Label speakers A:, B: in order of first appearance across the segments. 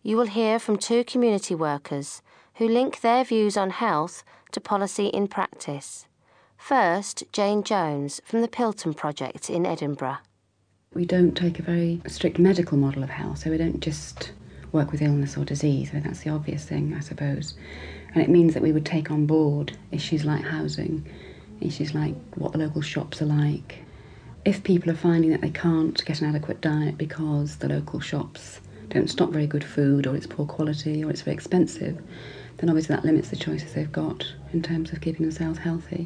A: you will hear from two community workers who link their views on health to policy in practice. First, Jane Jones from the Pilton Project in Edinburgh.
B: We don't take a very strict medical model of health, so we don't just work with illness or disease. I mean, that's the obvious thing, I suppose. And it means that we would take on board issues like housing, issues like what the local shops are like. If people are finding that they can't get an adequate diet because the local shops don't stock very good food, or it's poor quality, or it's very expensive, then obviously that limits the choices they've got in terms of keeping themselves healthy.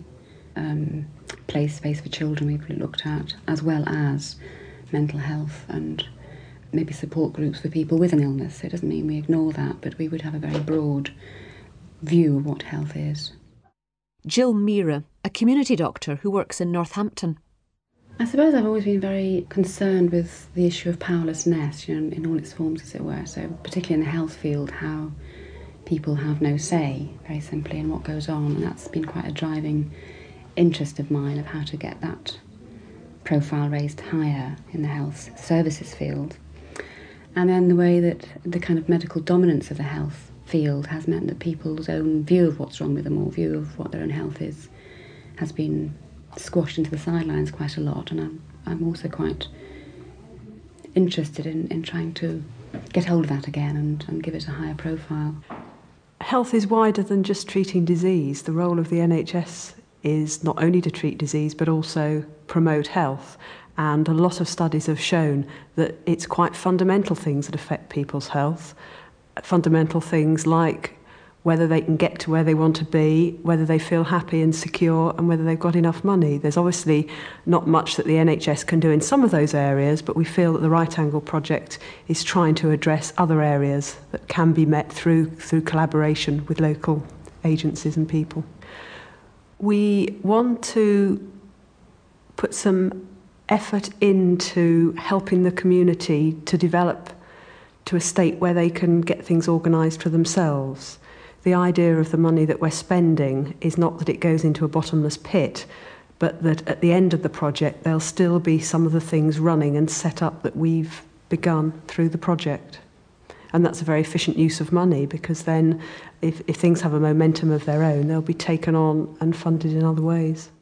B: Play space for children we've looked at, as well as mental health and maybe support groups for people with an illness. It doesn't mean we ignore that, but we would have a very broad view of what health is.
C: Jill Meera, a community doctor who works in Northampton.
B: I suppose I've always been very concerned with the issue of powerlessness, in all its forms, as it were. So particularly in the health field, how people have no say, very simply, in what goes on. And that's been quite a driving interest of mine, of how to get that profile raised higher in the health services field. And then the way that the kind of medical dominance of the health field has meant that people's own view of what's wrong with them, or view of what their own health is, has been squashed into the sidelines quite a lot. And I'm also quite interested in trying to get hold of that again and give it a higher profile.
D: Health is wider than just treating disease. The role of the NHS is not only to treat disease but also promote health. And a lot of studies have shown that it's quite fundamental things that affect people's health. Fundamental things like whether they can get to where they want to be, whether they feel happy and secure, and whether they've got enough money. There's obviously not much that the NHS can do in some of those areas, but we feel that the Right Angle Project is trying to address other areas that can be met through collaboration with local agencies and people. We want to put some effort into helping the community to develop to a state where they can get things organised for themselves. The idea of the money that we're spending is not that it goes into a bottomless pit, but that at the end of the project there'll still be some of the things running and set up that we've begun through the project. And that's a very efficient use of money, because then if things have a momentum of their own, they'll be taken on and funded in other ways.